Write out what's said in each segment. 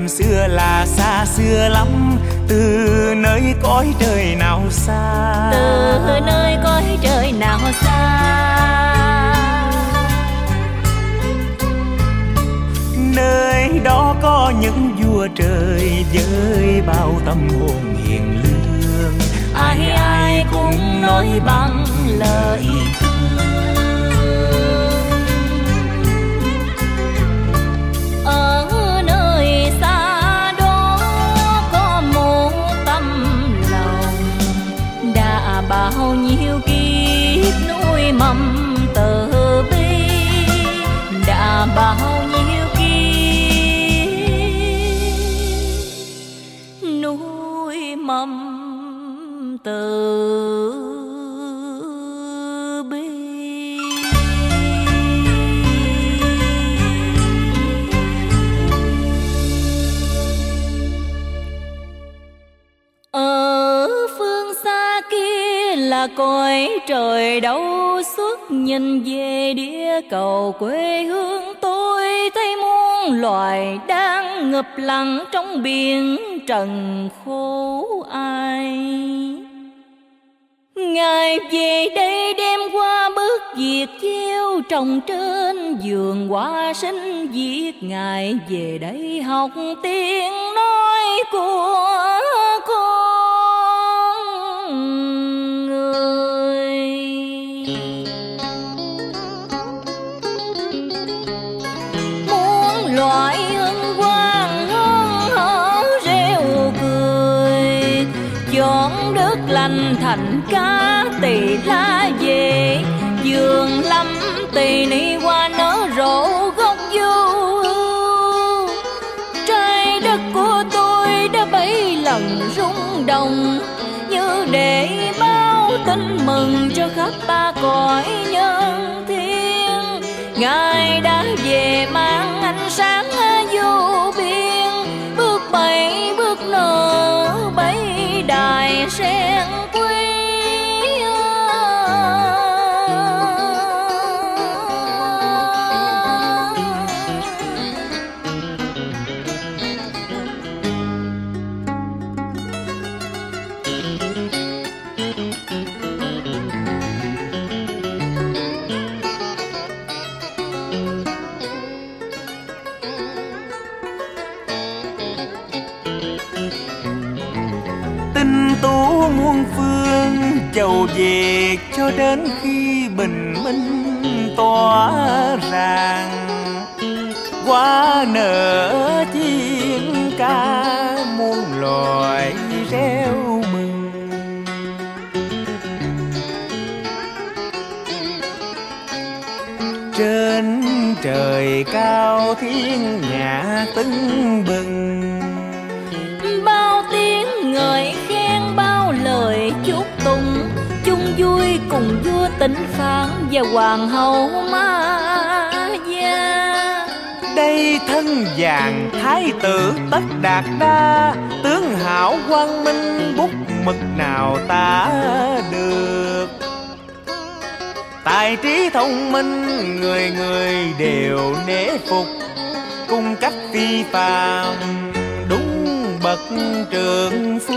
năm xưa là xa xưa lắm, từ nơi cõi trời nào xa, từ nơi cõi trời nào xa. Nơi đó có những vua trời với bao tâm hồn hiền lương, Ai ai cũng nói bằng lời thương. Ở nơi xa đó có một tấm lòng, đã bao nhiêu kiếp nuôi mầm từ bi, đã bao nhiêu kiếp nuôi mầm từ bi. Ở phương xa kia là cõi trời đâu xuất, nhìn về địa cầu quê hương tôi thấy muôn loài đang ngập lặng trong biển trần khổ ai. Ngài về đây đem qua bước việc gieo trồng trên vườn hoa sinh viết, Ngài về đây học tiếng nói của con người. Muôn loại hân hoan hớn hở reo cười, chọn đất lành thành cá tỳ lá về, vườn lâm tỳ ni hoa nở rộ gốc du. Trái đất của tôi đã 7 lần rung động, như để báo tin mừng cho khắp ba cõi nhân thiên. Ngài đã về mang ánh sáng vô biên, bước bảy bước nở 7 đài sen quý. Tinh tú muôn phương chầu về cho đến khi bình minh tỏa ràng, hoa nở chiên ca muôn loài reo mừng. Trên trời cao thiên nhạc tưng bừng, Bao tiếng ngợi khen bao lời chúc tụng, chung vui cùng vua Tịnh Phạn và hoàng hậu Ma Gia. đây thân vàng thái tử Tất Đạt Đa, tướng hảo quang minh bút mực nào tả được. Tài trí thông minh người người đều nể phục, cung cách phi phàm đúng bậc trượng phu.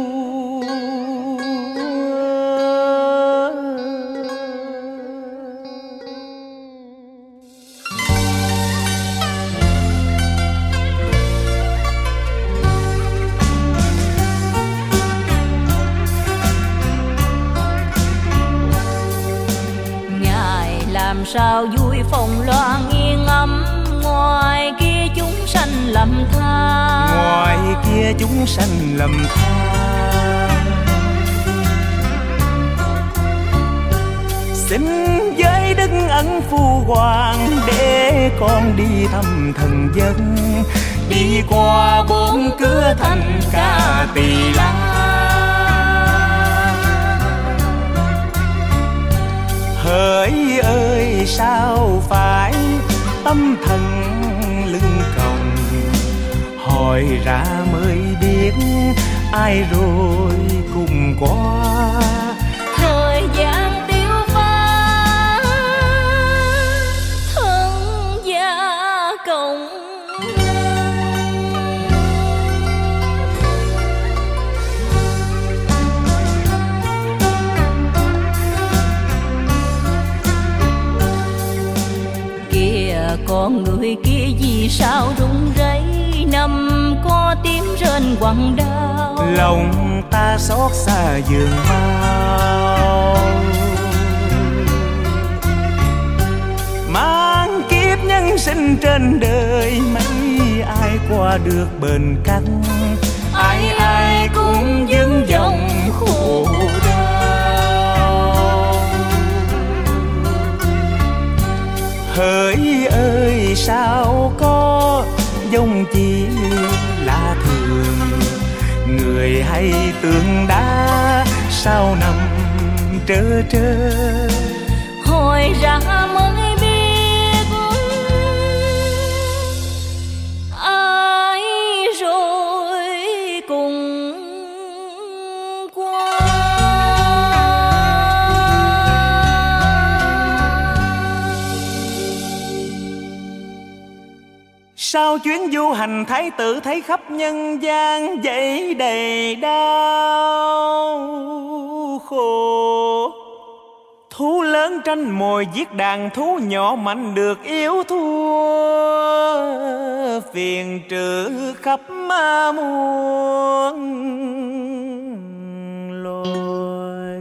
Làm sao vui phong loan yên ấm, ngoài kia chúng sanh lầm than, ngoài kia chúng sanh lầm than. Xin với đức ân phu hoàng để con đi thăm thần dân, đi qua 4 cửa thành Ca Tỳ La. Hỡi ơi sao phải tâm thần lưng còng, hỏi ra mới biết ai rồi cùng qua. Thời gian tiêu pha thân gia cộng, còn người kia vì sao run rẩy, nằm có tiếng rên quặn đau. Lòng ta xót xa giường mau, mang kiếp nhân sinh trên đời mấy ai qua được bền cắt, ai ai cũng dưng dòng khổ đau. Hỡi ơi sao có dòng chỉ là thường, người hay tượng đá sao nằm trơ trơ. Hồi ra mới biết ai rồi cùng qua. Sau chuyến du hành thái tử thấy khắp nhân gian dẫy đầy đau khổ. Thú lớn tranh mồi giết đàn, thú nhỏ mạnh được yếu thua, phiền trừ khắp muôn loài.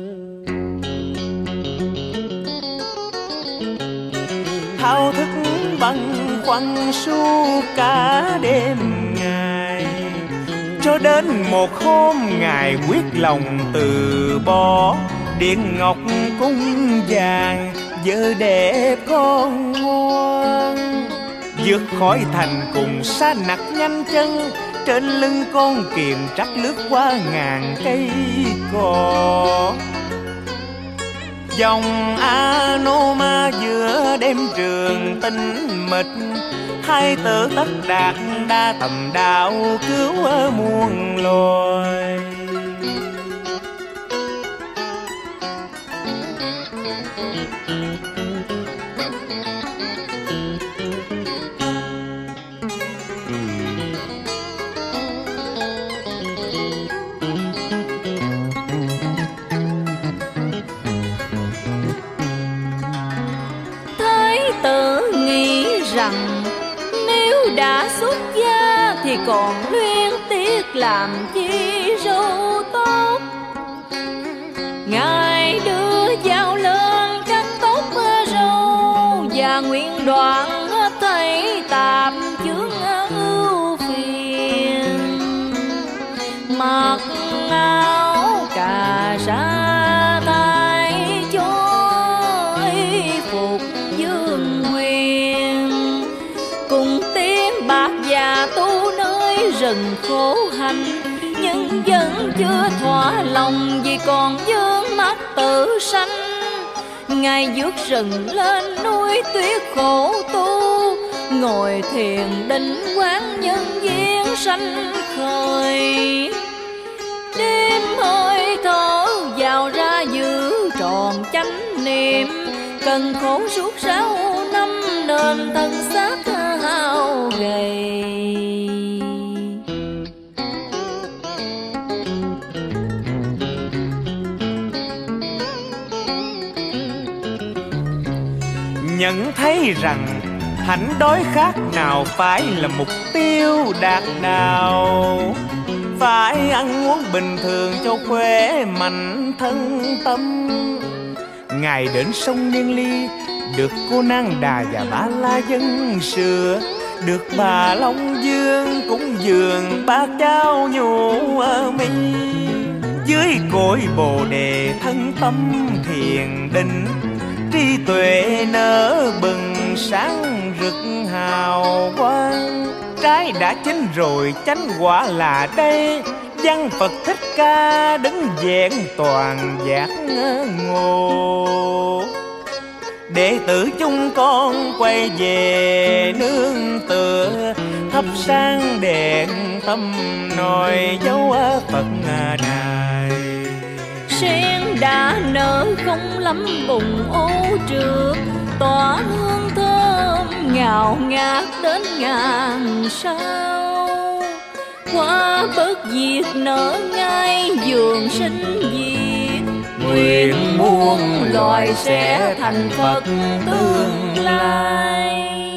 Thao thức băn khoăn suốt cả đêm ngày, cho đến một hôm Ngài quyết lòng từ bỏ. Điện ngọc cung vàng vợ đẹp con ngoan, vượt khỏi thành cùng sa nặc nhanh chân, trên lưng con kiềm trắc lướt qua ngàn cây cỏ. Dòng Anoma giữa đêm trường tinh mịch, hai tử tất đạt đa tầm đạo cứu muôn loài. Rằng nếu đã xuất gia thì còn luyến tiếc làm chi râu tóc. Ngài đưa dao lên cắt tóc râu, và nguyện đoạn hết thảy tạp chướng ưu phiền. Mặc áo cà sa thay cho y phục dương quyền, cùng tiếng bạc và tu nơi rừng khổ hành. Nhưng vẫn chưa thỏa lòng vì còn vướng mắc tự sanh. Ngài vượt rừng lên núi tuyết khổ tu, ngồi thiền định quán nhân duyên sanh khởi. Đêm hơi thở vào ra giữ tròn chánh niệm, cần khổ suốt 6 năm nên thân xác hao gầy. Nhận thấy rằng hạnh đói khát nào phải là mục tiêu đạt nào, phải ăn uống bình thường cho khỏe mạnh thân tâm. Ngài đến sông Niên Ly, được cô Nang Đà và Ba La dân sửa, được bà Long Dương cũng dường bát cháo nhũ mi. Dưới cội Bồ Đề thân tâm thiền định, trí tuệ nở bừng sáng rực hào quang. Trái đã chín rồi chánh quả là đây, văn Phật Thích Ca đứng vẹn toàn giác ngộ. Đệ tử chúng con quay về nương tựa, thắp sáng đèn tâm noi dấu Phật đài. Sen đã nở không lắm bùng ô trượt, tỏa hương thơm ngào ngạt đến ngàn sao. Hoa bất diệt nở ngay vườn sinh diệt, nguyện muôn loài sẽ thành Phật tương lai.